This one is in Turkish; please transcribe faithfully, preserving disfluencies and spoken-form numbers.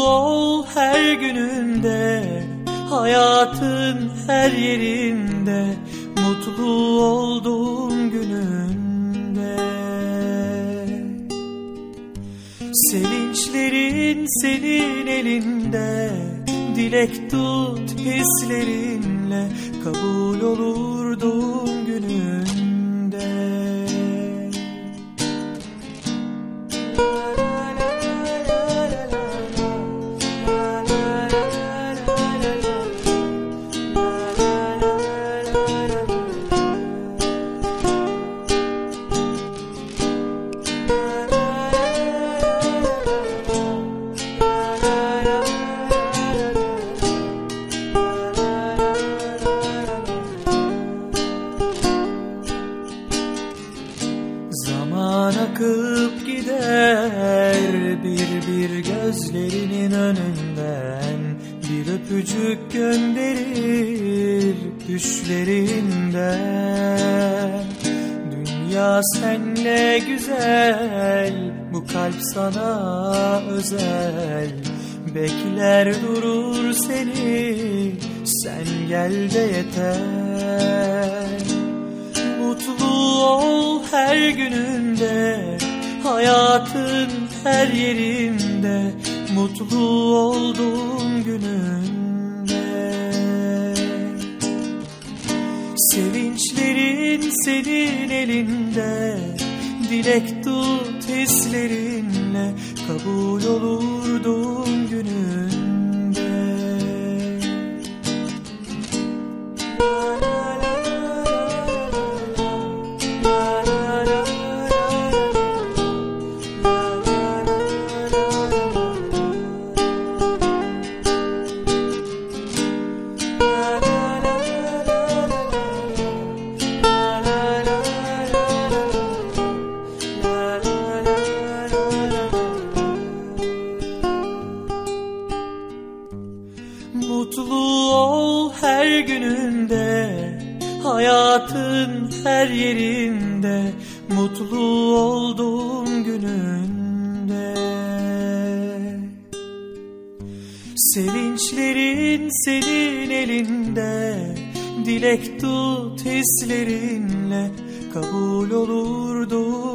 ol her gününde, hayatın her yerinde, mutlu olduğun gününde. Sevinçlerin senin elinde, dilek tut hislerinle, kabul olur doğum gününde. Zaman akıp gider bir bir gözlerinin önünden, bir öpücük gönderir düşlerinden. Dünya senle güzel, bu kalp sana özel, bekler durur seni, sen gel de yeter. Mutlu ol her gününde, hayatın her yerinde, mutlu olduğun gününde. Sevinçlerin senin elinde, dilek tut hislerinle, kabul olur doğum gününde. Mutlu ol her gününde, hayatın her yerinde, mutlu olduğun gününde. Sevinçlerin senin elinde, dilek tut hislerinle, kabul olur doğum